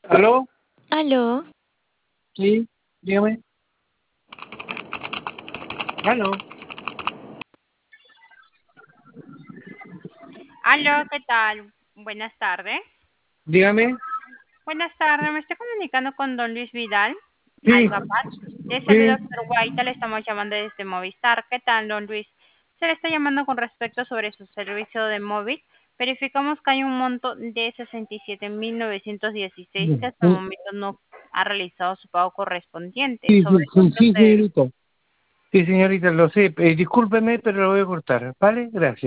¿Aló? Aló, Sí, dígame. ¿Aló? Aló, ¿qué tal? Buenas tardes. Dígame. Buenas tardes, me estoy comunicando con don Luis Vidal, Sí, Alpapar. Le saludo, sí. doctor Guaita, le estamos llamando desde Movistar. ¿Qué tal, don Luis? Se le está llamando con respecto sobre su servicio de móvil. Verificamos que hay un monto de 67.916 que hasta el momento no ha realizado su pago correspondiente. Sí, Sobre sí, el sí, monto sí, señorita. Sí, señorita, lo sé. Discúlpeme, pero lo voy a cortar. ¿Vale? Gracias.